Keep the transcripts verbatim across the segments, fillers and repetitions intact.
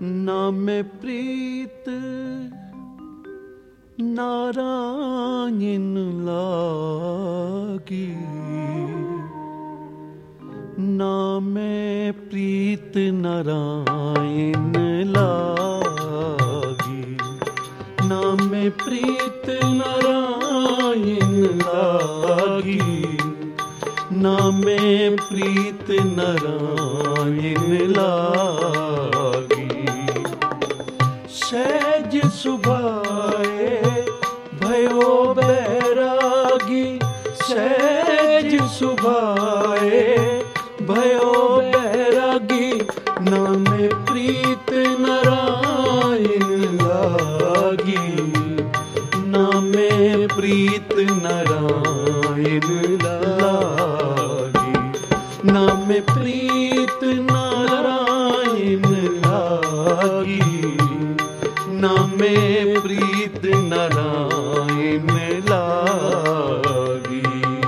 नामे प्रीत नारायण लागी, नामे प्रीत नारायण लागी, नामे प्रीत नारायण लागी, नामे प्रीत नारायण लागी। सहज सुभाए भयो बैरागी, सहज सुभाए भयो बैरागी, नामे प्रीत नारायण लागी, नामे प्रीत नारायण लागी, नामे प्रीत नारायण लागी, नामे प्रीत नारायण लागी।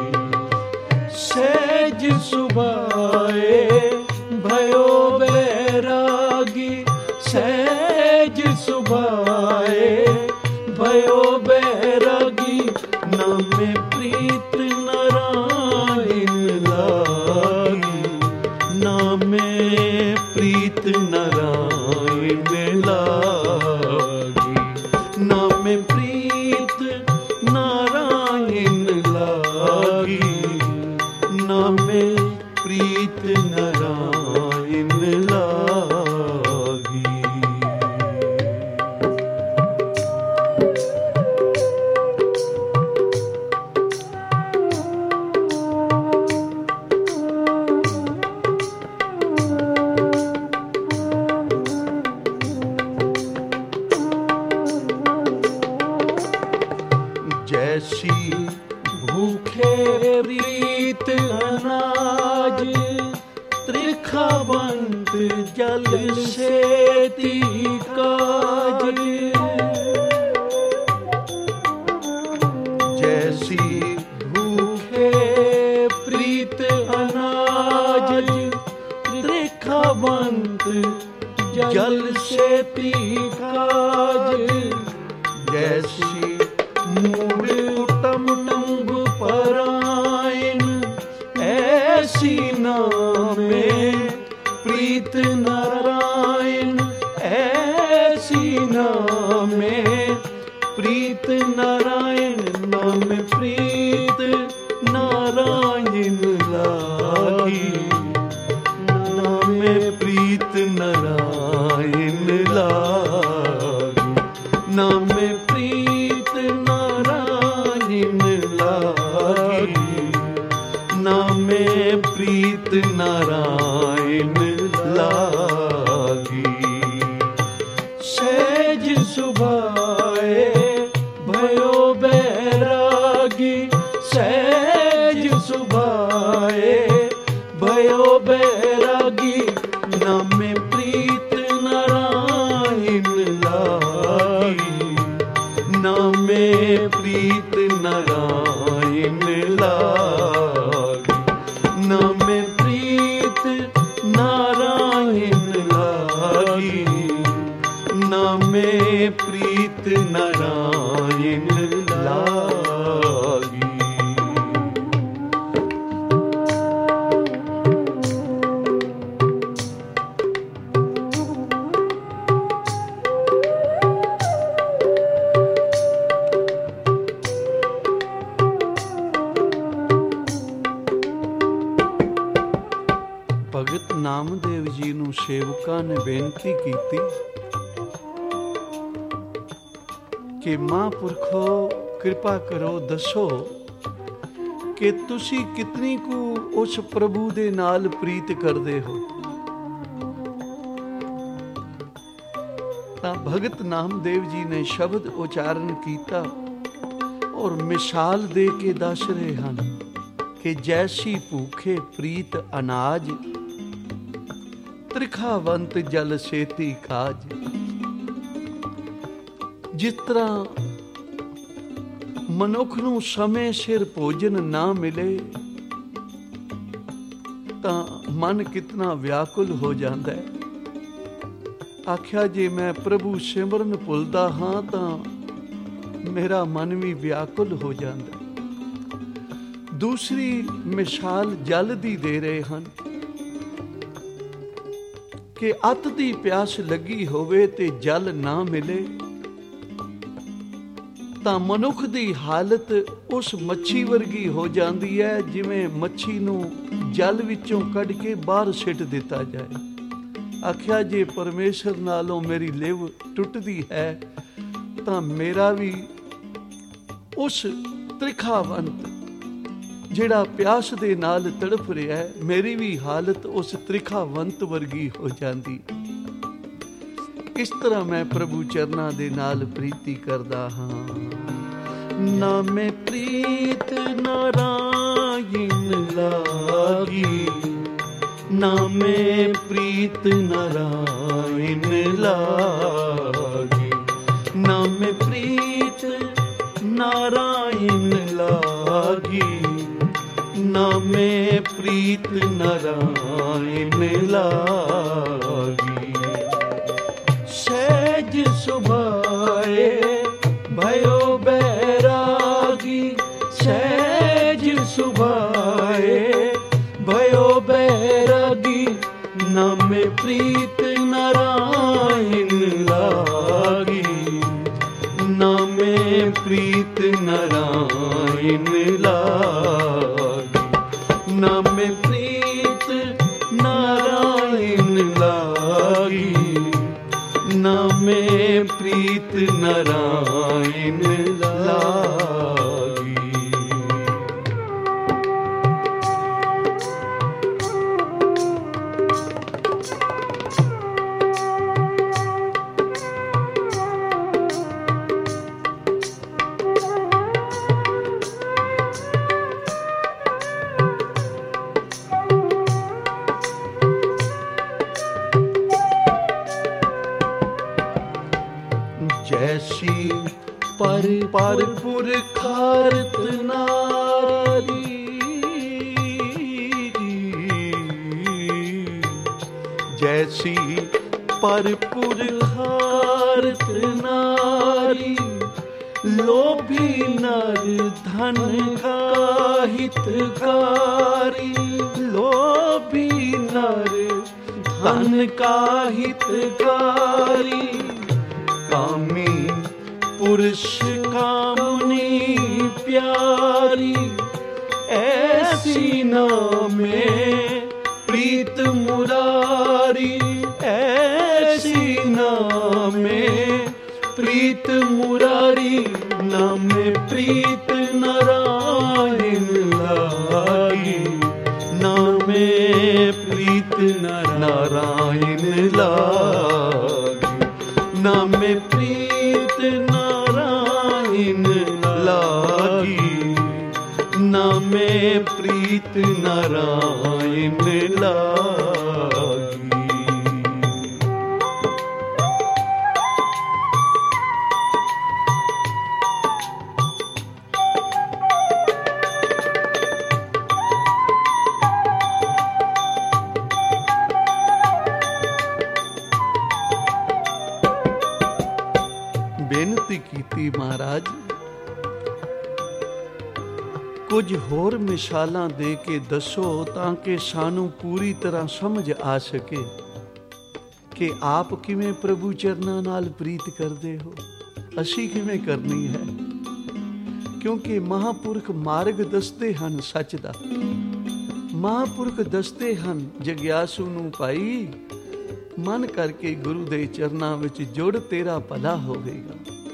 सहज सुभाए भयो बैरागी, सहज सुभाए भयो बैरागी, नामे प्रीत नारायण लागी, नामे प्रीत नारायण लागी, नामे प्रीत नारायण लागी, नामे प्रीत नारायण लागी। जैसी भूखे प्रीत अनाज, त्रिखावंत जल से काज, जैसी भूखे प्रीत अनाज, त्रिखावंत जल से काज, जैसी मूड उत्तम टंग परायण, ऐसी नामे प्रीत नारायण, ऐसी नामे प्रीत नारायण, नामे प्रीत नारायण लागी, नामे प्रीत नारायण लागी, नामे प्रीत नारायण लागी, नामे प्रीत नारायण लागी। सहज सुभाए भयो बैरागी, सहज सुभाए भयो बैरागी, नामे प्रीत नारायण लागी, नामे प्रीत नारायण लागी, नामे प्रीत नारायण लागी, नामे प्रीत नारायण लागी। भगत नामदेव जी ਨੂੰ ਸੇਵਕਾਂ ਨੇ ਬੇਨਤੀ ਕੀਤੀ ਕਿ ਮਹਾਂਪੁਰਖੋ ਕਿਰਪਾ ਕਰੋ, ਦੱਸੋ ਕਿ ਤੁਸੀਂ ਕਿਤਨੀ ਕੁ ਉਸ ਪ੍ਰਭੂ ਦੇ ਨਾਲ ਪ੍ਰੀਤ ਕਰਦੇ ਹੋ। ਤਾਂ ਭਗਤ ਨਾਮਦੇਵ ਜੀ ਨੇ ਸ਼ਬਦ ਉਚਾਰਨ ਕੀਤਾ ਔਰ ਮਿਸਾਲ ਦੇ ਕੇ ਦੱਸ ਰਹੇ ਹਨ ਕਿ ਜੈਸੀ ਭੂਖੇ ਪ੍ਰੀਤ ਅਨਾਜ, त्रिखावंत जल सेती काज। जिस तरह मनुख नूं समय सिर भोजन ना मिले तां मन कितना व्याकुल हो जाता है। आख्या जे मैं प्रभु सिमरन भुलदा हाँ तां मेरा मन भी व्याकुल हो जाता। दूसरी मिसाल जल दी दे रहे ਹਨ कि अत दी प्यास लगी होवे ते जल ना मिले ਤਾਂ ਮਨੁੱਖ ਦੀ ਹਾਲਤ ਉਸ ਮੱਛੀ ਵਰਗੀ ਹੋ ਜਾਂਦੀ ਹੈ ਜਿਵੇਂ ਮੱਛੀ ਨੂੰ ਜਲ ਵਿੱਚੋਂ ਕੱਢ ਕੇ ਬਾਹਰ ਸਿੱਟ ਦਿੱਤਾ ਜਾਏ। ਆਖਿਆ ਜੇ ਪਰਮੇਸ਼ਰ ਨਾਲੋਂ ਮੇਰੀ ਲਿਵ ਟੁੱਟਦੀ ਹੈ ਤਾਂ ਮੇਰਾ ਵੀ ਉਸ ਤ੍ਰਿਖਾਵੰਤ ਜਿਹੜਾ ਪਿਆਸ ਦੇ ਨਾਲ ਤੜਫ ਰਿਹਾ ਹੈ, ਮੇਰੀ ਵੀ ਹਾਲਤ ਉਸ ਤ੍ਰਿਖਾਵੰਤ ਵਰਗੀ ਹੋ ਜਾਂਦੀ। ਇਸ ਤਰ੍ਹਾਂ ਮੈਂ ਪ੍ਰਭੂ ਚਰਨਾਂ ਦੇ ਨਾਲ ਪ੍ਰੀਤੀ ਕਰਦਾ ਹਾਂ। ਨਾਮੇ ਪ੍ਰੀਤ ਨਾਰਾਇਣ ਲਾਗੀ, ਨਾਮੇ ਪ੍ਰੀਤ ਨਾਰਾਇਣ ਲਾਗੀ, ਨਾਮੇ ਪ੍ਰੀਤ ਨਾਰਾਇਣ ਲਾਗੀ, ਨਾਮੇ ਪ੍ਰੀਤ ਨਾਰਾਇਣ ਲਾਗੀ। सहज सुभाए भयो बैरागी, सहज सुभाए भयो बैरागी, नामे प्रीत नारायण लागी, नामे प्रीत नारायण लागी, नामे प्रीत नारायण लागी, नामे प्रीत नारायण लागी। जैसी पर पर पुरखारत नारी, जैसी पर पुरखारत नारी, लोभी नर धन का हितकारी, लोभी नर धन का हितकारी, कामी पुरुष कामनी प्यारी, ऐसी नामे प्रीत मुरारी, ऐसी नामे प्रीत मुरारी, नामे प्रीत नारायण लागी, नामे प्रीत नारायण लागी, नामे प्रीत नारायण लागी, नामे प्रीत नारायण लागी। ਬੇਨਤੀ ਕੀਤੀ ਮਹਾਰਾਜ, ਕੁਝ ਹੋਰ ਮਿਸਾਲਾਂ ਦੇ ਕੇ ਦੱਸੋ ਤਾਂ ਕਿ ਸਾਨੂੰ ਪੂਰੀ ਤਰ੍ਹਾਂ ਸਮਝ ਆ ਸਕੇ ਕਿ ਆਪ ਕਿਵੇਂ ਪ੍ਰਭੂ ਚਰਨਾਂ ਨਾਲ ਪ੍ਰੀਤ ਕਰਦੇ ਹੋ, ਅਸੀਂ ਕਿਵੇਂ ਕਰਨੀ ਹੈ। ਕਿਉਂਕਿ ਮਹਾਂਪੁਰਖ ਮਾਰਗ ਦੱਸਦੇ ਹਨ ਸੱਚ ਦਾ, ਮਹਾਂਪੁਰਖ ਦੱਸਦੇ ਹਨ ਜਗਿਆਸੂ ਨੂੰ ਭਾਈ ਮਨ ਕਰਕੇ ਗੁਰੂ ਦੇ ਚਰਨਾਂ ਵਿੱਚ ਜੁੜ, ਤੇਰਾ ਭਲਾ ਹੋਵੇਗਾ।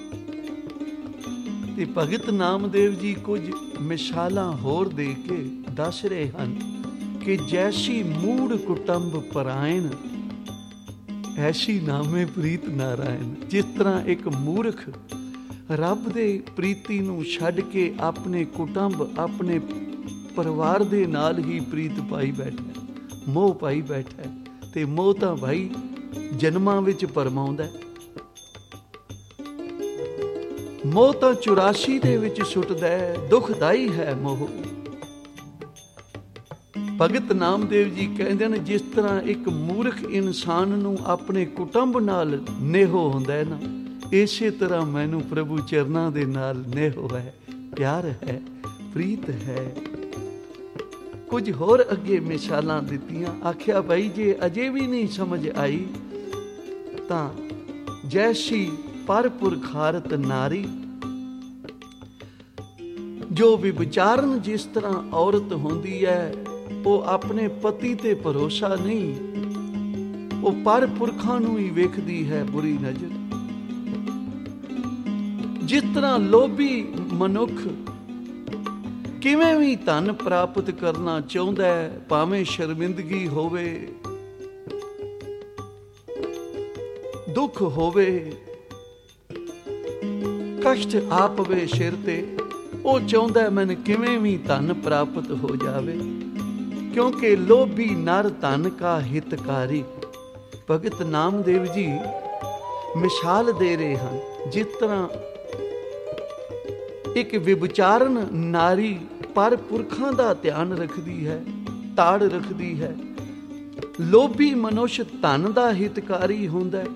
ਤੇ ਭਗਤ ਨਾਮਦੇਵ ਜੀ ਕੁਝ ਮਿਸਾਲਾਂ ਹੋਰ ਦੇ ਕੇ ਦੱਸ ਰਹੇ ਹਨ ਕਿ ਜੈਸੀ ਮੂੜ ਕੁਟੰਬ ਪਰਾਇਣ, ਐਸੀ ਨਾਮੇ ਪ੍ਰੀਤ ਨਾਰਾਇਣ। ਜਿਸ ਤਰ੍ਹਾਂ ਇੱਕ ਮੂਰਖ ਰੱਬ ਦੇ ਪ੍ਰੀਤੀ ਨੂੰ ਛੱਡ ਕੇ ਆਪਣੇ ਕੁਟੰਬ, ਆਪਣੇ ਪਰਿਵਾਰ ਦੇ ਨਾਲ ਹੀ ਪ੍ਰੀਤ ਪਾਈ ਬੈਠਾ, ਮੋਹ ਪਾਈ ਬੈਠਾ। ਤੇ ਮੋਹ ਤਾਂ ਭਾਈ ਜਨਮਾਂ ਵਿੱਚ ਪਰਮਾਉਂਦਾ, ਮੋਹ ਤਾਂ ਚੁਰਾਸੀ ਦੇ ਵਿੱਚ ਸੁੱਟਦਾ, ਦੁਖਦਾਈ ਹੈ ਮੋਹ। ਭਗਤ ਨਾਮਦੇਵ ਜੀ ਕਹਿੰਦੇ ਨੇ, ਜਿਸ ਤਰ੍ਹਾਂ ਇੱਕ ਮੂਰਖ ਇਨਸਾਨ ਨੂੰ ਆਪਣੇ ਕੁਟੁੰਬ ਨਾਲ ਨੇਹੋ ਹੁੰਦਾ ਹੈ ਨਾ, ਇਸੇ ਤਰ੍ਹਾਂ ਮੈਨੂੰ ਪ੍ਰਭੂ ਚਰਨਾਂ ਦੇ ਨਾਲ ਨੇਹੋ ਹੈ, ਪਿਆਰ ਹੈ, ਪ੍ਰੀਤ ਹੈ। ਕੁਝ ਹੋਰ ਅੱਗੇ ਮਿਸਾਲਾਂ ਦਿੱਤੀਆਂ। ਆਖਿਆ ਭਾਈ ਜੇ ਅਜੇ ਵੀ ਨਹੀਂ ਸਮਝ ਆਈ ਤਾਂ ਜੈਸੀ ਪਰ ਪੁਰਖਾਰਤ ਨਾਰੀ, ਜੋ ਵਿਚਾਰਨ ਜਿਸ ਤਰ੍ਹਾਂ ਔਰਤ ਹੁੰਦੀ ਹੈ, ਉਹ ਆਪਣੇ ਪਤੀ ਤੇ ਭਰੋਸਾ ਨਹੀਂ, ਉਹ ਪਰ ਪੁਰਖਾਂ ਨੂੰ ਹੀ ਵੇਖਦੀ ਹੈ ਬੁਰੀ ਨਜ਼ਰ। ਜਿਸ ਤਰ੍ਹਾਂ ਲੋਭੀ ਮਨੁੱਖ ਕਿਵੇਂ ਵੀ ਧਨ ਪ੍ਰਾਪਤ ਕਰਨਾ ਚਾਹੁੰਦਾ ਹੈ, ਭਾਵੇਂ ਸ਼ਰਮਿੰਦਗੀ ਹੋਵੇ, ਦੁੱਖ ਹੋਵੇ, ਕਸ਼ਟ ਆ ਪਵੇ ਸਿਰ ਤੇ, ਉਹ ਚਾਹੁੰਦਾ ਮੈਨੂੰ ਕਿਵੇਂ ਵੀ ਧਨ ਪ੍ਰਾਪਤ ਹੋ ਜਾਵੇ, ਕਿਉਂਕਿ ਲੋਭੀ ਨਰ ਧਨ ਕਾ ਹਿਤਕਾਰੀ। ਭਗਤ ਨਾਮਦੇਵ ਜੀ ਮਿਸਾਲ ਦੇ ਰਹੇ ਹਨ, ਜਿਸ ਤਰ੍ਹਾਂ ਇੱਕ ਵਿਚਾਰਨ ਨਾਰੀ ਪਰ ਪੁਰਖਾਂ ਦਾ ਧਿਆਨ ਰੱਖਦੀ ਹੈ, ਤਾੜ ਰੱਖਦੀ ਹੈ, ਲੋਭੀ ਮਨੁੱਖ ਧਨ ਦਾ ਹਿਤਕਾਰੀ ਹੁੰਦਾ ਹੈ।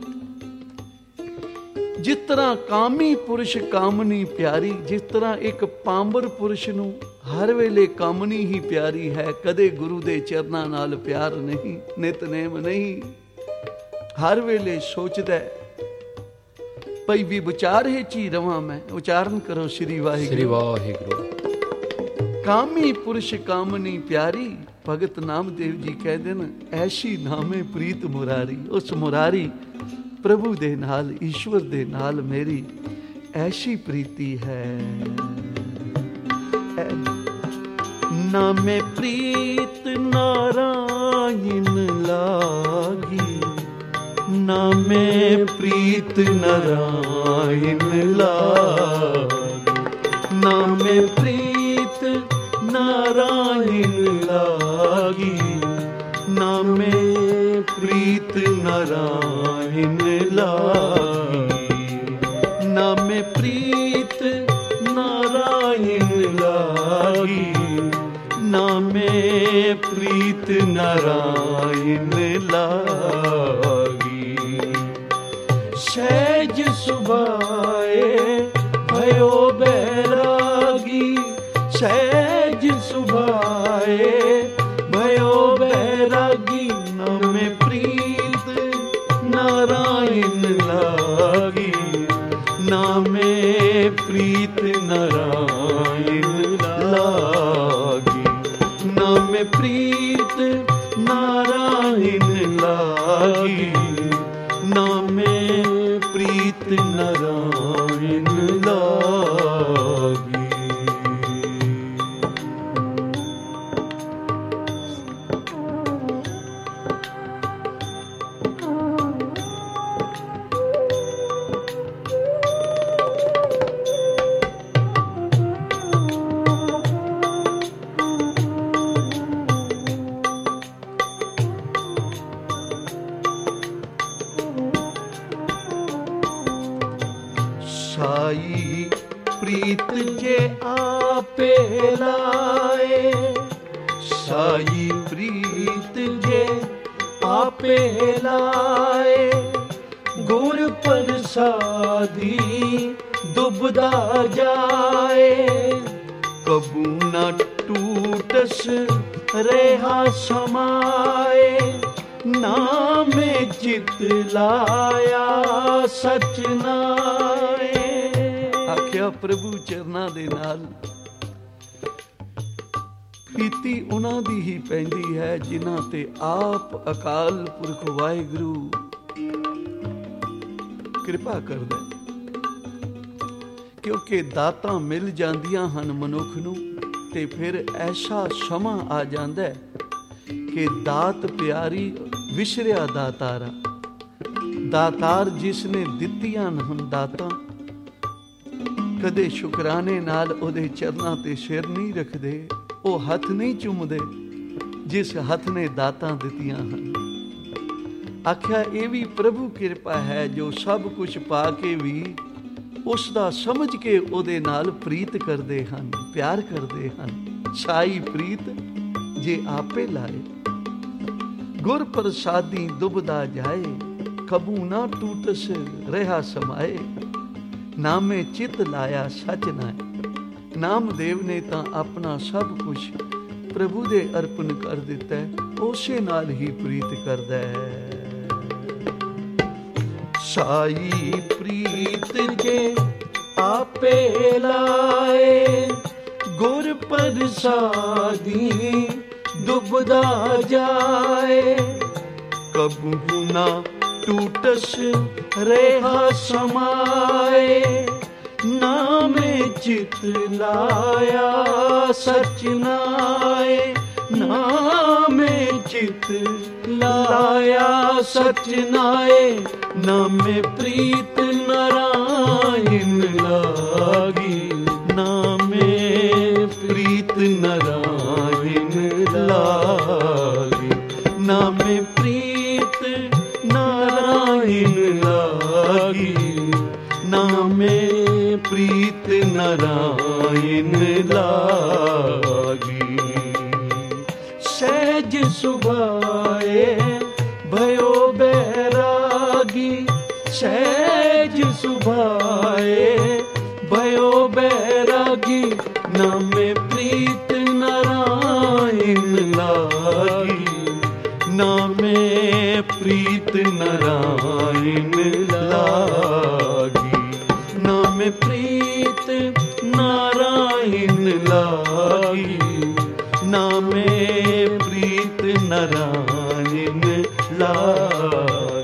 ਜਿਸ ਤਰ੍ਹਾਂ ਕਾਮੀ ਪੁਰਸ਼ ਕਾਮਨੀ ਪਿਆਰੀ, ਜਿਸ ਤਰ੍ਹਾਂ ਇੱਕ ਪਾਂਬਰ ਪੁਰਸ਼ ਨੂੰ ਹਰ ਵੇਲੇ ਕਾਮਨੀ ਹੀ ਪਿਆਰੀ ਹੈ, ਕਦੇ ਗੁਰੂ ਦੇ ਚਰਨਾਂ ਨਾਲ ਪਿਆਰ ਨਹੀਂ, ਨਿਤਨੇਮ ਨਹੀਂ, ਹਰ ਵੇਲੇ ਸੋਚਦਾ ਭਈ ਵੀ ਵਿਚਾਰ ਹੈ ਚੀ ਰਵਾਂ ਮੈਂ। ਉਚਾਰਨ ਕਰੋ ਸ੍ਰੀ ਵਾਹਿਗੁਰੂ, ਸ੍ਰੀ ਵਾਹਿਗੁਰੂ। ਕਾਮੀ ਪੁਰਸ਼ ਕਾਮਨੀ ਪਿਆਰੀ, ਭਗਤ ਨਾਮਦੇਵ ਜੀ ਕਹਿੰਦੇ ਨੇ, ਐਸੀ ਨਾਮੇ ਪ੍ਰੀਤ ਮੁਰਾਰੀ। ਉਸ ਮੁਰਾਰੀ ਪ੍ਰਭੂ ਦੇ ਨਾਲ, ਈਸ਼ਵਰ ਦੇ ਨਾਲ ਮੇਰੀ ਐਸੀ ਪ੍ਰੀਤੀ ਹੈ। ਨਾਮੇ ਪ੍ਰੀਤ ਨਾਰਾਇਣ ਲਾਗੀ, ਨਾਮੇ ਪ੍ਰੀਤ ਨਾਰਾਇਣ ਲਾਗੀ, ਨਾਮੇ ਪ੍ਰੀਤ ਨਾਰਾਇਣ ਲਾਗੀ, ਨਾਮੇ ਪ੍ਰੀਤ ਨਾਰਾਇਣ ਲਾਗੀ, ਨਾਮੇ ਪ੍ਰੀਤ ਨਾਰਾਇਣ ਲਾਗੀ, ਨਾਮੇ ਪ੍ਰੀਤ ਨਾਰਾਇਣ ਲਾਗੀ। ਸਹਿਜ ਸੁਭਾਏ भयो ਬੈਰਾਗੀ, ਸਹਿਜ ਸੁਭਾਏ भयो ਬੈਰਾਗੀ, ਨਾਮੇ ਪ੍ਰੀਤ ਨਾਰਾਇਣ ਲਾਗੀ, ਨਾਮੇ ਪ੍ਰੀਤ ਨਾਰਾਇਣ ਲਾਗੀ, ਨਾਮੇ ਪ੍ਰੀਤ ਨਾਰਾਇਣ ਲਾਗੀ, ਨਾਮੇ ਪ੍ਰੀਤ ਨਾਰਾਇਣ ਲਾਗੀ। ਸਾਈ ਪ੍ਰੀਤ ਜੇ ਆਪੇ ਲਾਏ, ਸਾਈ ਪ੍ਰੀਤ ਜੇ ਆਪੇ ਲਾਏ, ਗੁਰ ਪ੍ਰਸਾਦੀ ਡੁੱਬਦਾ ਜਾਏ, ਕਬੂ ਨਾ ਟੂਟਸ ਰਹਾ ਸਮਾਏ, ਨਾਮੇ ਚਿਤ ਲਾਇਆ ਸਚ ਨਾਏ। ਆਖਿਆ ਪ੍ਰਭੂ ਚਰਨਾਂ ਦੇ ਨਾਲ ਪ੍ਰੀਤੀ ਉਹਨਾਂ ਦੀ ਹੀ ਪੈਂਦੀ ਹੈ ਜਿਨ੍ਹਾਂ ਤੇ ਆਪ ਅਕਾਲ ਪੁਰਖ ਵਾਹਿਗੁਰੂ ਕਿਰਪਾ ਕਰਦਾ, ਕਿਉਂਕਿ ਦਾਤਾਂ ਮਿਲ ਜਾਂਦੀਆਂ ਹਨ ਮਨੁੱਖ ਨੂੰ, ਤੇ ਫਿਰ ਐਸਾ ਸਮਾਂ ਆ ਜਾਂਦਾ ਕਿ ਦਾਤ ਪਿਆਰੀ ਵਿਸਰਿਆ ਦਾਤਾਰਾ। ਦਾਤਾਰ ਜਿਸ ਨੇ ਦਿੱਤੀਆਂ ਹਨ ਦਾਤਾਂ, ਕਦੇ ਸ਼ੁਕਰਾਨੇ ਨਾਲ ਉਹਦੇ ਚਰਨਾਂ ਤੇ ਸਿਰ ਨਹੀਂ ਰੱਖਦੇ, ਉਹ ਹੱਥ ਨਹੀਂ ਚੁੰਮਦੇ ਜਿਸ ਹੱਥ ਨੇ ਦਾਤਾਂ ਦਿੱਤੀਆਂ ਹਨ। ਆਖਿਆ ਇਹ ਵੀ ਪ੍ਰਭੂ ਕਿਰਪਾ ਹੈ ਜੋ ਸਭ ਕੁਝ ਪਾ ਕੇ ਵੀ ਉਸ ਦਾ ਸਮਝ ਕੇ ਉਹਦੇ ਨਾਲ ਪ੍ਰੀਤ ਕਰਦੇ ਹਨ, ਪਿਆਰ ਕਰਦੇ ਹਨ। ਸਾਈ ਪ੍ਰੀਤ जे आपे लाए। गुर प्रसादी दुबदा जाए, कबू ना टूटस रहा समाए। नामे चित लाया सच नाए। नामदेव ने तां अपना सब कुछ प्रभु दे अर्पण कर दिता है, उसे नाल ही प्रीत करदा है। साई प्रीत जे आपे लाए, गुर प्रसादी दुबदा जाए। कबू ना टूटस रेहा समाए। नामे चित लाया सच नाए। नामे चित लाया सच नाए। नामे प्रीत नारायण लागी। नामे प्रीत नारायण लागी। नामे प्रीत नारायण लागी। नामे प्रीत नारायण लागी। सहज सुभाए भयो बैरागी। सहज सुभाए भयो बैरागी। नामे प्रीत नारायण लागी। नामे प्रीत नारायण लागी। नामे प्रीत नारायण लागी। नामे प्रीत नारायण लागी।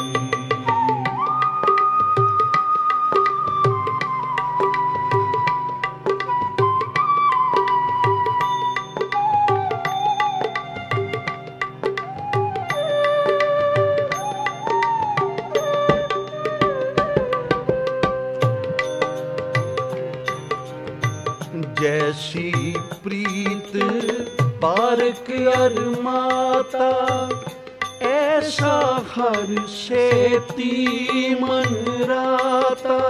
जैसी प्रीत पारक अर माता, ऐसा हर सेती मन राता।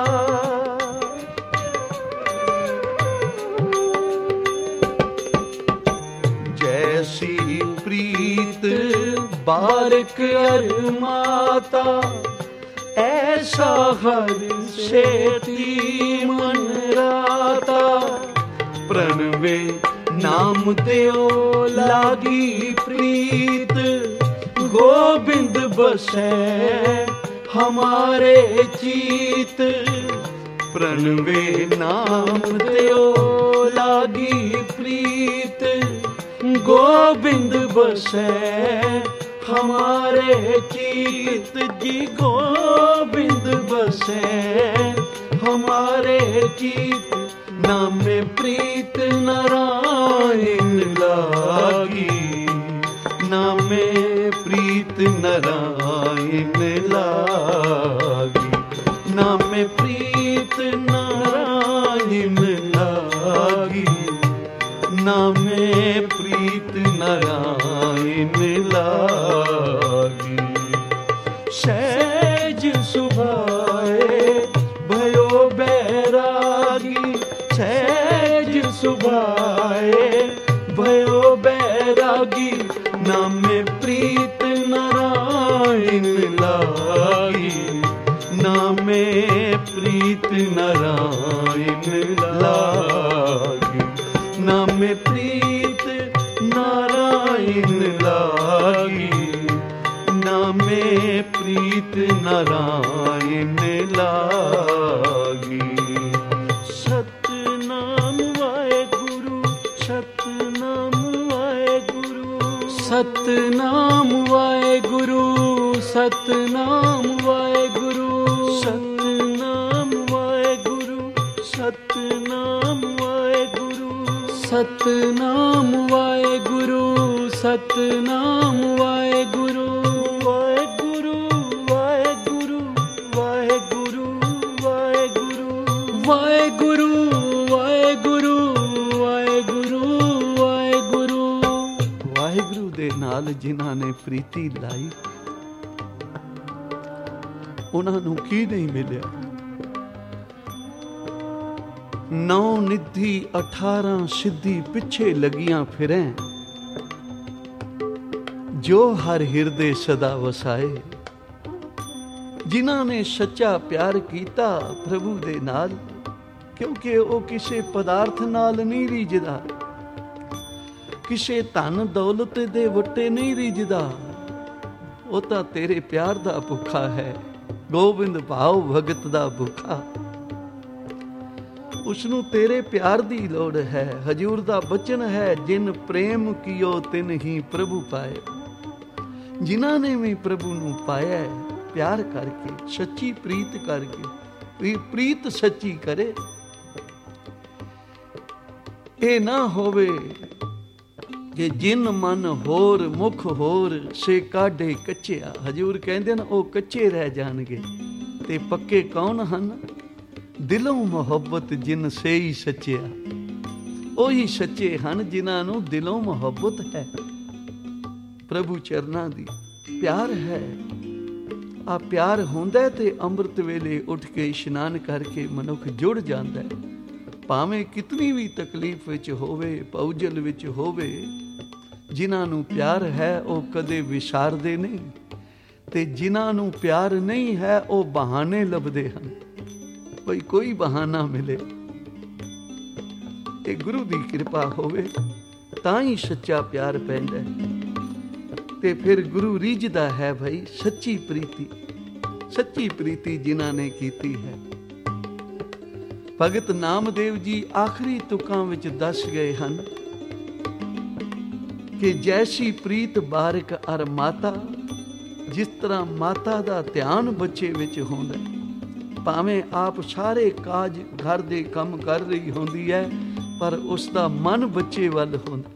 जैसी प्रीत बारक अर माता, ऐसा हर सेती मन राता। प्रणवे नाम देओ लागी प्रीत, गोविंद बसै हमारे चीत। प्रणवे नाम देओ लागी प्रीत, गोविंद बसै हमारे चीत। जी गोविंद बसै हमारे चीत। नामे प्रीत नारायण लागी। नामे प्रीत नारायण लागी। नामे प्रीत नारायण लागी। नामे प्रीत नारायण लागी। सहज सुभाए भयो बैरागी। सहज सुभाए भयो बैरागी। नामे प्रीत नारायण लागी। नामे प्रीत नारायण लागी। नामे प्रीत नारायण लागी। नामे प्रीत नारायण लागी। सतनाम वाहेगुरु, सतनाम वाहेगुरु, सतनाम वाहेगुरु, सतनाम वाहेगुरु, सतनाम वाहेगुरु, सतनाम वाहेगुरु, सतनाम वाहेगुरु, सतनाम वाहेगुरु। वाहेगुरु वाहेगुरु वाहेगुरु वाहेगुरु वाहेगुरु वाहेगुरु वाहेगुरु वाहेगुरु। वाहेगुरु दे नाल जिन्हां ने प्रीति लाई, उन्हां नूं की नहीं मिलिया? नौ निधि अठारह सिद्धि पिछे लगियां फिरें, ਜੋ ਹਰ ਹਿਰਦੇ ਸਦਾ ਵਸਾਏ। ਜਿਨ੍ਹਾਂ ਨੇ ਸੱਚਾ ਪਿਆਰ ਕੀਤਾ ਪ੍ਰਭੂ ਦੇ ਨਾਲ, ਕਿਉਂਕਿ ਉਹ ਕਿਸੇ ਪਦਾਰਥ ਨਾਲ ਨਹੀਂ ਰੀਝਦਾ, ਕਿਸੇ ਧਨ ਦੌਲਤ ਦੇ ਵੱਟੇ ਨਹੀਂ ਰੀਝਦਾ, ਉਹ ਤਾਂ ਤੇਰੇ ਪਿਆਰ ਦਾ ਭੁੱਖਾ ਹੈ, ਗੋਬਿੰਦ ਭਾਉ ਭਗਤ ਦਾ ਭੁੱਖਾ। ਉਸਨੂੰ ਤੇਰੇ ਪਿਆਰ ਦੀ ਲੋੜ ਹੈ। ਹਜੂਰ ਦਾ ਬਚਨ ਹੈ, ਜਿਨ ਪ੍ਰੇਮ ਕੀਓ ਤਿਨ ਹੀ ਪ੍ਰਭੂ ਪਾਏ। ਜਿਨ੍ਹਾਂ ਨੇ ਵੀ ਪ੍ਰਭੂ ਨੂੰ ਪਾਇਆ ਪਿਆਰ ਕਰਕੇ, ਸੱਚੀ ਪ੍ਰੀਤ ਕਰਕੇ, ਵੀ ਪ੍ਰੀਤ ਸੱਚੀ ਕਰੇ। ਇਹ ਨਾ ਹੋਵੇ ਕਿ ਜਿਨ ਮਨ ਹੋਰ ਮੁਖ ਹੋਰ ਸੇ ਕਾਢੇ ਕੱਚਿਆ। ਹਜੂਰ ਕਹਿੰਦੇ ਨੇ ਉਹ ਕੱਚੇ ਰਹਿ ਜਾਣਗੇ ਤੇ ਪੱਕੇ ਕੌਣ ਹਨ? ਦਿਲੋਂ ਮੁਹੱਬਤ ਜਿਨ ਸੇ ਹੀ ਸੱਚਿਆ। ਉਹੀ ਸੱਚੇ ਹਨ ਜਿਨ੍ਹਾਂ ਨੂੰ ਦਿਲੋਂ ਮੁਹੱਬਤ ਹੈ ਪ੍ਰਭੂ ਚਰਨਾਂ ਦੀ, ਪਿਆਰ ਹੈ। ਆ ਪਿਆਰ ਹੁੰਦਾ ਤੇ ਅੰਮ੍ਰਿਤ ਵੇਲੇ ਉੱਠ ਕੇ ਇਸ਼ਨਾਨ ਕਰਕੇ ਮਨੁੱਖ ਜੁੜ ਜਾਂਦਾ ਹੈ। ਭਾਵੇਂ ਕਿਤਨੀ ਵੀ ਤਕਲੀਫ ਵਿੱਚ ਹੋਵੇ, ਪਉਜਲ ਵਿੱਚ ਹੋਵੇ, ਜਿਨ੍ਹਾਂ ਨੂੰ ਪਿਆਰ ਹੈ ਉਹ ਕਦੇ ਵਿਸਾਰਦੇ ਨਹੀਂ, ਤੇ ਜਿਨ੍ਹਾਂ ਨੂੰ ਪਿਆਰ ਨਹੀਂ ਹੈ ਉਹ ਬਹਾਨੇ ਲੱਭਦੇ ਹਨ, ਕੋਈ ਕੋਈ ਬਹਾਨਾ ਮਿਲੇ। ਇਹ ਗੁਰੂ ਦੀ ਕਿਰਪਾ ਹੋਵੇ ਤਾਂ ਹੀ ਸੱਚਾ ਪਿਆਰ ਪੈਂਦਾ, ਤੇ ਫਿਰ ਗੁਰੂ ਰੀਝਦਾ ਹੈ ਭਾਈ ਸੱਚੀ ਪ੍ਰੀਤੀ। ਸੱਚੀ ਪ੍ਰੀਤੀ ਜਿਨ੍ਹਾਂ ਨੇ ਕੀਤੀ ਹੈ। ਭਗਤ ਨਾਮਦੇਵ ਜੀ ਆਖਰੀ ਤੁਕਾਂ ਵਿੱਚ ਦੱਸ ਗਏ ਹਨ ਕਿ ਜੈਸੀ ਪ੍ਰੀਤ ਬਾਰਿਕ ਅਰ ਮਾਤਾ, ਜਿਸ ਤਰ੍ਹਾਂ ਮਾਤਾ ਦਾ ਧਿਆਨ ਬੱਚੇ ਵਿੱਚ ਹੁੰਦਾ, ਭਾਵੇਂ ਆਪ ਸਾਰੇ ਕਾਜ ਘਰ ਦੇ ਕੰਮ ਕਰ ਰਹੀ ਹੁੰਦੀ ਹੈ, ਪਰ ਉਸ ਦਾ ਮਨ ਬੱਚੇ ਵੱਲ ਹੁੰਦਾ।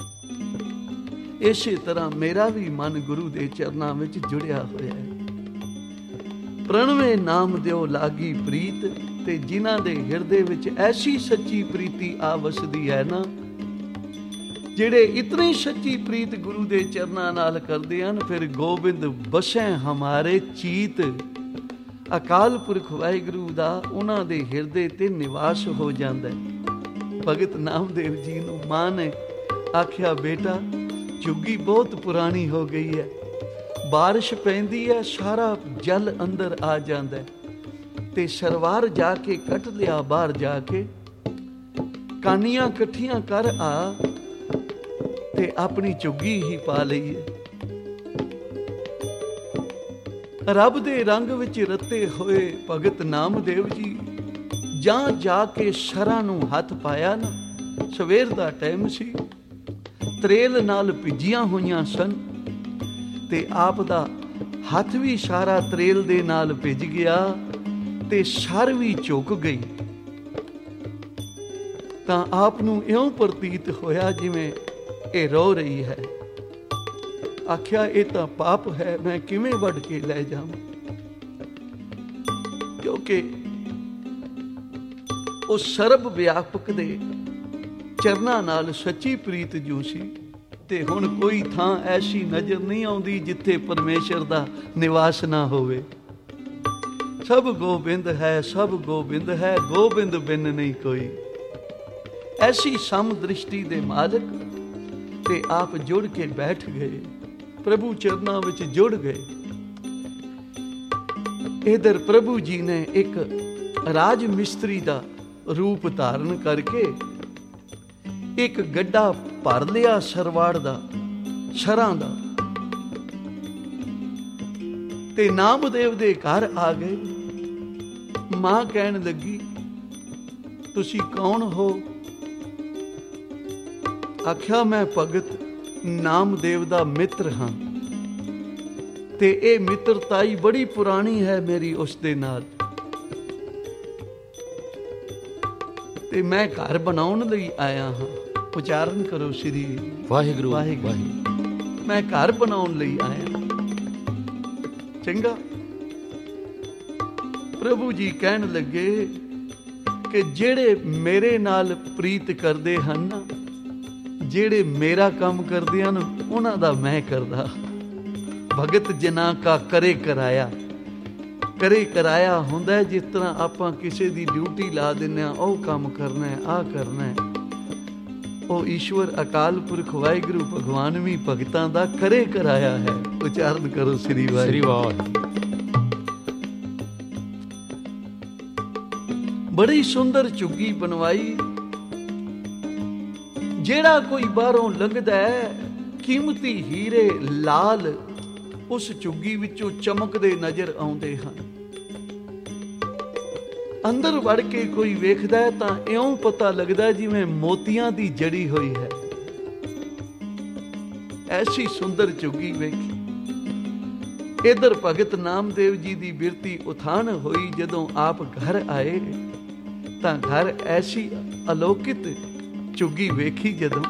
ਇਸੇ ਤਰ੍ਹਾਂ ਮੇਰਾ ਵੀ ਮਨ ਗੁਰੂ ਦੇ ਚਰਨਾਂ ਵਿੱਚ ਜੁੜਿਆ ਹੋਇਆ ਹੈ। ਪ੍ਰਣਵੇ ਨਾਮ ਦਿਓ ਲਾਗੀ ਪ੍ਰੀਤ, ਤੇ ਜਿਨ੍ਹਾਂ ਦੇ ਹਿਰਦੇ ਵਿੱਚ ਐਸੀ ਸੱਚੀ ਪ੍ਰੀਤੀ ਆ ਵਸਦੀ ਹੈ ਨਾ, ਜਿਹੜੇ ਇਤਨੀ ਸੱਚੀ ਪ੍ਰੀਤ ਗੁਰੂ ਦੇ ਚਰਨਾਂ ਨਾਲ ਕਰਦੇ ਹਨ, ਫਿਰ ਗੋਬਿੰਦ ਬਸੈ ਹਮਾਰੇ ਚੀਤ। ਅਕਾਲ ਪੁਰਖ ਵਾਹਿਗੁਰੂ ਦਾ ਉਹਨਾਂ ਦੇ ਹਿਰਦੇ ਤੇ ਨਿਵਾਸ ਹੋ ਜਾਂਦਾ ਹੈ। ਭਗਤ ਨਾਮਦੇਵ ਜੀ ਨੂੰ ਮਾਂ ਨੇ ਆਖਿਆ, ਬੇਟਾ ਝੁੱਗੀ ਬਹੁਤ ਪੁਰਾਣੀ ਹੋ ਗਈ ਹੈ, ਬਾਰਿਸ਼ ਪੈਂਦੀ ਹੈ ਸਾਰਾ ਜਲ ਅੰਦਰ ਆ ਜਾਂਦਾ ਹੈ, ਤੇ ਸਰਵਾਰ ਜਾ ਕੇ ਕੱਟ ਲਿਆ, ਬਾਹਰ ਜਾ ਕੇ ਕਾਨੀਆਂ ਇਕੱਠੀਆਂ ਕਰ ਆ ਤੇ ਆਪਣੀ ਝੁੱਗੀ ਹੀ ਪਾ ਲਈਏ। ਰੱਬ ਦੇ ਰੰਗ ਵਿੱਚ ਰੱਤੇ ਹੋਏ ਭਗਤ ਨਾਮਦੇਵ ਜੀ ਜਾਂ ਜਾ ਕੇ ਸ਼ਰਾਂ ਨੂੰ ਹੱਥ ਪਾਇਆ ਨਾ, ਸਵੇਰ ਦਾ ਟਾਈਮ ਸੀ, ਤਰੇਲ ਨਾਲ ਭਿੱਜੀਆਂ ਹੋਈਆਂ ਸਨ, ਤੇ ਆਪ ਦਾ ਹੱਥ ਵੀ ਸਾਰਾ ਤਰੇਲ ਦੇ ਨਾਲ ਭਿੱਜ ਗਿਆ ਤੇ ਸਰ ਵੀ ਝੁਕ ਗਈ। ਤਾਂ ਆਪ ਨੂੰ ਇਉਂ ਪ੍ਰਤੀਤ ਹੋਇਆ ਜਿਵੇਂ ਇਹ ਰੋ ਰਹੀ ਹੈ। ਆਖਿਆ, ਇਹ ਤਾਂ ਪਾਪ ਹੈ, ਮੈਂ ਕਿਵੇਂ ਵੱਢ ਕੇ ਲੈ ਜਾਵਾਂ? ਕਿਉਂਕਿ ਉਹ ਸਰਬ ਵਿਆਪਕ ਦੇ ਚਰਨਾਂ ਨਾਲ ਸੱਚੀ ਪ੍ਰੀਤ ਜੋ ਸੀ, ਤੇ ਹੁਣ ਕੋਈ ਥਾਂ ਐਸੀ ਨਜ਼ਰ ਨਹੀਂ ਆਉਂਦੀ ਜਿੱਥੇ ਪਰਮੇਸ਼ਰ ਦਾ ਨਿਵਾਸ ਨਾ ਹੋਵੇ। ਸਭ ਗੋਬਿੰਦ ਹੈ, ਸਭ ਗੋਬਿੰਦ ਹੈ, ਗੋਬਿੰਦ ਬਿਨ ਨਹੀਂ ਕੋਈ। ਐਸੀ ਸਮ ਦ੍ਰਿਸ਼ਟੀ ਦੇ ਮਾਲਕ, ਤੇ ਆਪ ਜੁੜ ਕੇ ਬੈਠ ਗਏ, ਪ੍ਰਭੂ ਚਰਨਾਂ ਵਿੱਚ ਜੁੜ ਗਏ। ਇਧਰ ਪ੍ਰਭੂ ਜੀ ਨੇ ਇੱਕ ਰਾਜ ਮਿਸਤਰੀ ਦਾ ਰੂਪ ਧਾਰਨ ਕਰਕੇ ਇੱਕ ਗੱਡਾ ਭਰ ਲਿਆ ਸਰਵਾੜ ਦਾ, ਸ਼ਰਾਂ ਦਾ, ਤੇ ਨਾਮਦੇਵ ਦੇ ਘਰ ਆ ਗਏ। ਮਾਂ ਕਹਿਣ ਲੱਗੀ, ਤੁਸੀਂ ਕੌਣ ਹੋ? ਆਖਿਆ, ਮੈਂ ਭਗਤ ਨਾਮਦੇਵ ਦਾ ਮਿੱਤਰ ਹਾਂ, ਤੇ ਇਹ ਮਿੱਤਰਤਾਈ ਬੜੀ ਪੁਰਾਣੀ ਹੈ ਮੇਰੀ ਉਸ ਦੇ ਨਾਲ, ਤੇ ਮੈਂ ਘਰ ਬਣਾਉਣ ਲਈ ਆਇਆ ਹਾਂ। ਉਚਾਰਨ ਕਰੋ ਸ੍ਰੀ ਵਾਹਿਗੁਰੂ ਵਾਹਿਗੁਰੂ। ਮੈਂ ਘਰ ਬਣਾਉਣ ਲਈ ਆਇਆ। ਚੰਗਾ। ਪ੍ਰਭੂ ਜੀ ਕਹਿਣ ਲੱਗੇ ਕਿ ਜਿਹੜੇ ਮੇਰੇ ਨਾਲ ਪ੍ਰੀਤ ਕਰਦੇ ਹਨ, ਜਿਹੜੇ ਮੇਰਾ ਕੰਮ ਕਰਦੇ ਹਨ, ਉਹਨਾਂ ਦਾ ਮੈਂ ਕਰਦਾ। ਭਗਤ ਜਨਾਂ ਕਾ ਕਰੇ ਕਰਾਇਆ। ਕਰੇ ਕਰਾਇਆ ਹੁੰਦਾ ਜਿਸ ਤਰ੍ਹਾਂ ਆਪਾਂ ਕਿਸੇ ਦੀ ਡਿਊਟੀ ਲਾ ਦਿੰਦੇ ਹਾਂ, ਉਹ ਕੰਮ ਕਰਨਾ, ਆਹ ਕਰਨਾ, ਉਹ ਈਸ਼ਵਰ ਅਕਾਲ ਪੁਰਖ ਵਾਹਿਗੁਰੂ ਭਗਵਾਨ ਵੀ ਭਗਤਾਂ ਦਾ ਕਰੇ ਕਰਾਇਆ ਹੈ। ਉਚਾਰਨ ਕਰੋ ਸ੍ਰੀ ਵਾਹਿਗੁਰੂ। ਬੜੀ ਸੁੰਦਰ ਝੁੱਗੀ ਬਣਵਾਈ। ਜਿਹੜਾ ਕੋਈ ਬਾਹਰੋਂ ਲੰਘਦਾ ਹੈ, ਕੀਮਤੀ ਹੀਰੇ ਲਾਲ ਉਸ ਝੁੱਗੀ ਵਿੱਚੋਂ ਚਮਕਦੇ ਨਜ਼ਰ ਆਉਂਦੇ ਹਨ। ਅੰਦਰ ਵੜ ਕੇ ਕੋਈ ਵੇਖਦਾ ਹੈ ਤਾਂ ਇਉਂ ਪਤਾ ਲੱਗਦਾ ਜਿਵੇਂ ਮੋਤੀਆਂ ਦੀ ਜੜੀ ਹੋਈ ਹੈ। ਐਸੀ ਸੁੰਦਰ ਝੁੱਗੀ ਵੇਖੀ। ਇਧਰ ਭਗਤ ਨਾਮਦੇਵ ਜੀ ਦੀ ਬਿਰਤੀ ਉਥਾਨ ਹੋਈ। ਜਦੋਂ ਆਪ ਘਰ ਆਏ ਤਾਂ ਘਰ ਐਸੀ ਅਲੌਕਿਕ ਝੁੱਗੀ ਵੇਖੀ ਜਦੋਂ,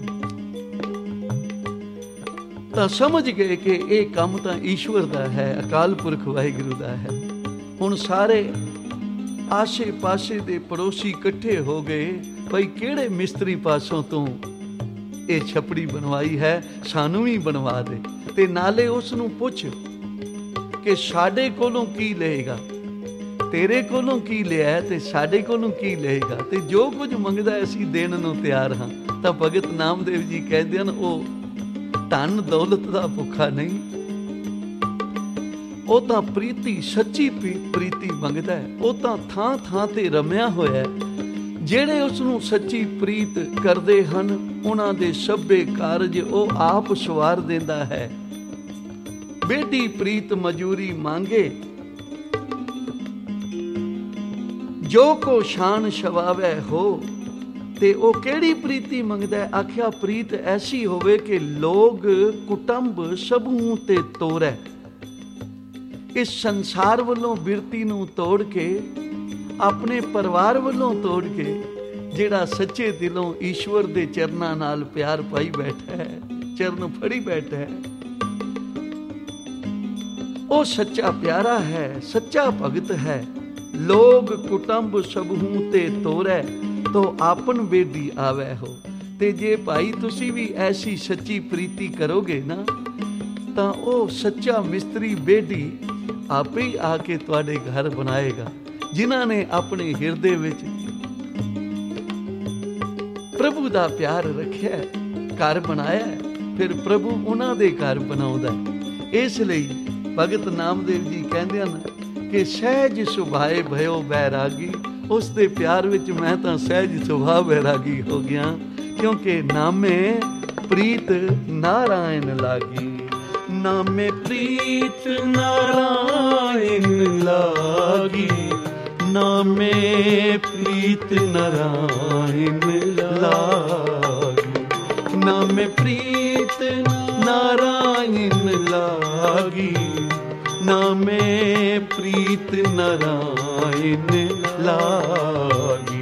ਤਾਂ ਸਮਝ ਗਏ ਕਿ ਇਹ ਕੰਮ ਤਾਂ ਈਸ਼ਵਰ ਦਾ ਹੈ, ਅਕਾਲ ਪੁਰਖ ਵਾਹਿਗੁਰੂ ਦਾ ਹੈ। ਹੁਣ ਸਾਰੇ ਆਸੇ ਪਾਸੇ ਦੇ ਪੜੋਸੀ ਇਕੱਠੇ ਹੋ ਗਏ, ਭਈ ਕਿਹੜੇ ਮਿਸਤਰੀ ਪਾਸੋਂ ਤੋਂ ਇਹ ਛਪੜੀ ਬਣਵਾਈ ਹੈ, ਸਾਨੂੰ ਵੀ ਬਣਵਾ ਦੇ। ਤੇ ਨਾਲੇ ਉਸ ਨੂੰ ਪੁੱਛ ਕਿ ਸਾਡੇ ਕੋਲੋਂ ਕੀ ਲਏਗਾ, ਤੇਰੇ ਕੋਲੋਂ ਕੀ ਲਿਆ ਤੇ ਸਾਡੇ ਕੋਲੋਂ ਕੀ ਲਏਗਾ, ਤੇ ਜੋ ਕੁਝ ਮੰਗਦਾ ਅਸੀਂ ਦੇਣ ਨੂੰ ਤਿਆਰ ਹਾਂ। ਤਾਂ ਭਗਤ ਨਾਮਦੇਵ ਜੀ ਕਹਿੰਦੇ ਹਨ, ਉਹ ਧਨ ਦੌਲਤ ਦਾ ਭੁੱਖਾ ਨਹੀਂ, ਉਹ ਤਾਂ ਪ੍ਰੀਤੀ, ਸੱਚੀ ਪ੍ਰੀਤੀ ਮੰਗਦਾ ਹੈ। ਉਹ ਤਾਂ ਥਾਂ ਥਾਂ ਤੇ ਰਮਿਆ ਹੋਇਆ। ਜਿਹੜੇ ਉਸ ਨੂੰ ਸੱਚੀ ਪ੍ਰੀਤ ਕਰਦੇ ਹਨ, ਉਹਨਾਂ ਦੇ ਸਭੇ ਕਾਰਜ ਉਹ ਆਪ ਸਵਾਰ ਦਿੰਦਾ ਹੈ। ਬੇਟੀ ਪ੍ਰੀਤ ਮਜੂਰੀ ਮੰਗੇ, ਜੋ ਕੋ ਸ਼ਾਨ ਸ਼ਵਾਵੇ ਹੋ। ਤੇ ਉਹ ਕਿਹੜੀ ਪ੍ਰੀਤੀ ਮੰਗਦਾ ਹੈ? ਆਖਿਆ ਪ੍ਰੀਤ ਐਸੀ ਹੋਵੇ ਕਿ ਲੋਗ ਕੁਟੰਬ ਸਭੂ ਤੇ ਤੋਰੈ। ਇਸ ਸੰਸਾਰ ਵੱਲੋਂ ਬਿਰਤੀ ਨੂੰ ਤੋੜ ਕੇ, ਆਪਣੇ ਪਰਿਵਾਰ ਵੱਲੋਂ ਤੋੜ ਕੇ, ਜਿਹੜਾ ਸੱਚੇ ਦਿਲੋਂ ਈਸ਼ਵਰ ਦੇ ਚਰਨਾਂ ਨਾਲ ਪਿਆਰ ਪਾਈ ਬੈਠਾ ਹੈ, ਚਰਨ ਫੜੀ ਬੈਠਾ ਹੈ, ਉਹ ਸੱਚਾ ਪਿਆਰਾ ਹੈ, ਸੱਚਾ ਭਗਤ ਹੈ। ਲੋਗ ਕੁਟੰਬ ਸਭੂ ਤੇ ਤੋਰੈ, ਤੋ ਆਪਨ ਬੇਦੀ ਆਵੈ ਹੋ। ਤੇ ਜੇ ਭਾਈ ਤੁਸੀਂ ਵੀ ਐਸੀ ਸੱਚੀ ਪ੍ਰੀਤੀ ਕਰੋਗੇ ਨਾ, ਤਾਂ ਉਹ ਸੱਚਾ ਮਿਸਤਰੀ ਬੇਦੀ ਆਪੇ ਹੀ ਆ ਕੇ ਤੁਹਾਡੇ ਘਰ ਬਣਾਏਗਾ। ਜਿਨ੍ਹਾਂ ਨੇ ਆਪਣੇ ਹਿਰਦੇ ਵਿੱਚ ਪ੍ਰਭੂ ਦਾ ਪਿਆਰ ਰੱਖਿਆ, ਘਰ ਬਣਾਇਆ, ਫਿਰ ਪ੍ਰਭੂ ਉਹਨਾਂ ਦੇ ਘਰ ਬਣਾਉਂਦਾ। ਇਸ ਲਈ ਭਗਤ ਨਾਮਦੇਵ ਜੀ ਕਹਿੰਦੇ ਹਨ ਕਿ ਸਹਿਜ ਸੁਭਾਏ ਭਇਓ ਬੈਰਾਗੀ। ਉਸ ਦੇ ਪਿਆਰ ਵਿੱਚ ਮੈਂ ਤਾਂ ਸਹਿਜ ਸੁਭਾਅ ਬੈਰਾਗੀ ਹੋ ਗਿਆ, ਕਿਉਂਕਿ ਨਾਮੇ ਪ੍ਰੀਤ ਨਾਰਾਇਣ ਲਾਗੀ। ਨਾਮੇ ਪ੍ਰੀਤ ਨਾਰਾਇਣ ਲਾਗੀ, ਨਾਮੇ ਪ੍ਰੀਤ ਨਾਰਾਇਣ ਲਾਗੀ, ਨਾਮੇ ਪ੍ਰੀਤ ਨਾਰਾਇਣ ਲਾਗੀ, ਨਾਮੇ ਪ੍ਰੀਤ ਨਾਰਾਇਣ ਲਾਗੀ।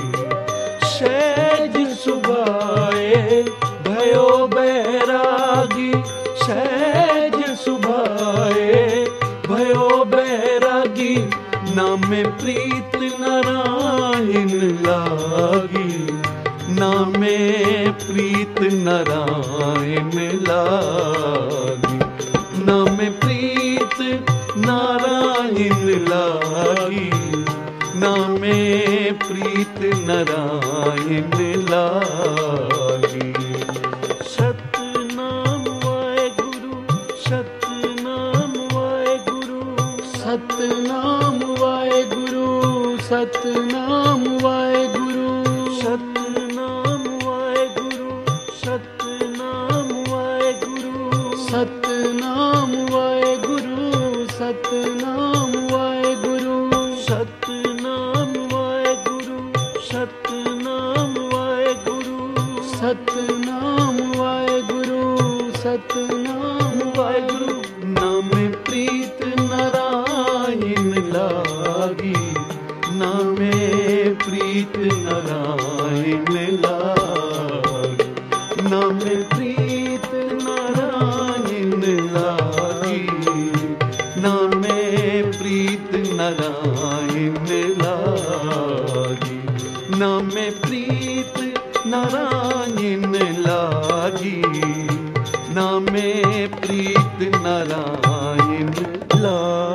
ਸਹਿਜ ਸੁਭਾਏ ਭਇਓ ਬੈਰਾਗੀ, ਸਹਿਜ ਸੁਭਾਏ ਭਇਓ ਬੈਰਾਗੀ, ਨਾਮੇ ਪ੍ਰੀਤ ਨਾਰਾਇਣ ਲਾਗੀ, ਨਾਮੇ ਪ੍ਰੀਤ ਨਾਰਾਇਣ ਲਾਗੀ, ਨਾਮੇ ਪ੍ਰੀਤ ਨਾਰਾਇਣ ਲਾਗੀ, ਨਾਮੇ ਪ੍ਰੀਤ ਨਾਰਾਇਣ ਲਾਗੀ। ਸਤਨਾਮ ਵਾਹਿਗੁਰੂ, ਸਤਨਾਮ ਵਾਹਿਗੁਰੂ, ਸਤਨਾਮ ਵਾਹਿਗੁਰੂ, ਸਤਨਾਮ ਵਾਹਿਗੁਰੂ, ਸਤਨਾਮ ਵਾਹਿਗੁਰੂ, ਸਤਨਾਮ ਵਾਹਿਗੁਰੂ, ਸਤਨਾਮ ਵਾਹਿਗੁਰੂ, ਸਤਨਾਮ ਵਾਹਿਗੁਰੂ, ਸਤਨਾਮ ਵਾਹਿਗੁਰੂ, ਸਤਨਾਮ ਵਾਹਿਗੁਰੂ, ਸਤਨਾਮ ਵਾਹਿਗੁਰੂ, ਸਤਨਾਮ ਵਾਹਿਗੁਰੂ। ਨਾਮੇ ਪ੍ਰੀਤ ਨਾਰਾਇਣ ਲਾਗੀ, ਨਾਮੇ ਪ੍ਰੀਤ ਨਾਰਾਇਣ ਲਾਗੀ, ਨਾਮੇ ਪ੍ਰੀਤ ਨਾਰਾਇਣ ਲਾਗੀ, ਨਾਮੇ ਪ੍ਰੀਤ ਨਾਰਾਇਣ ਲਾਗੀ, ਨਾਮੇ ਪ੍ਰੀਤ ਨਾਰਾਇਣ ਲਾਗੀ, ਨਾਮੇ ਪ੍ਰੀਤ ਨਾਰਾਇਣ ਲਾਗੀ।